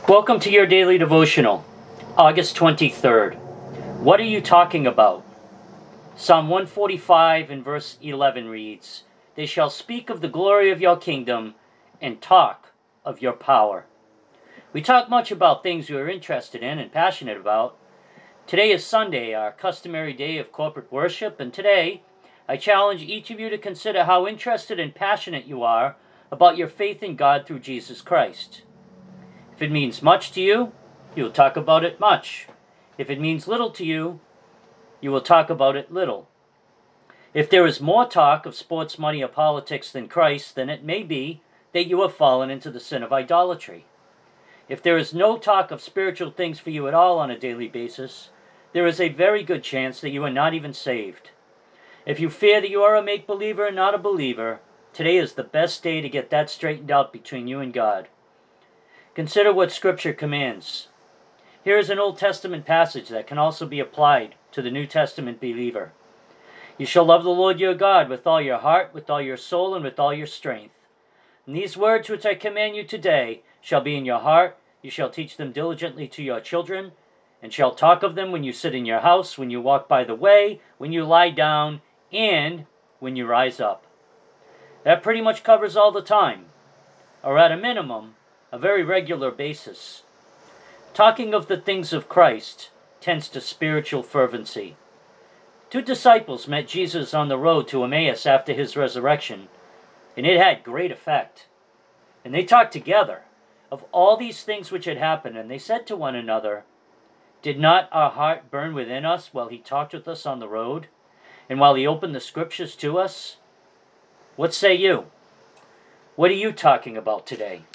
Welcome to your daily devotional, August 23rd. What are you talking about? Psalm 145 and verse 11 reads, "They shall speak of the glory of your kingdom and talk of your power." We talk much about things we are interested in and passionate about. Today is Sunday, our customary day of corporate worship, and today I challenge each of you to consider how interested and passionate you are about your faith in God through Jesus Christ. If it means much to you, you will talk about it much. If it means little to you, you will talk about it little. If there is more talk of sports, money, or politics than Christ, then it may be that you have fallen into the sin of idolatry. If there is no talk of spiritual things for you at all on a daily basis, there is a very good chance that you are not even saved. If you fear that you are a make-believer and not a believer, today is the best day to get that straightened out between you and God. Consider what Scripture commands. Here is an Old Testament passage that can also be applied to the New Testament believer. "You shall love the Lord your God with all your heart, with all your soul, and with all your strength. And these words which I command you today shall be in your heart. You shall teach them diligently to your children, and shall talk of them when you sit in your house, when you walk by the way, when you lie down, and when you rise up." That pretty much covers all the time, or at a minimum, a very regular basis. Talking of the things of Christ tends to spiritual fervency. Two disciples met Jesus on the road to Emmaus after his resurrection, and it had great effect. And they talked together of all these things which had happened, and they said to one another, "Did not our heart burn within us while he talked with us on the road, and while he opened the Scriptures to us?" What say you? What are you talking about today?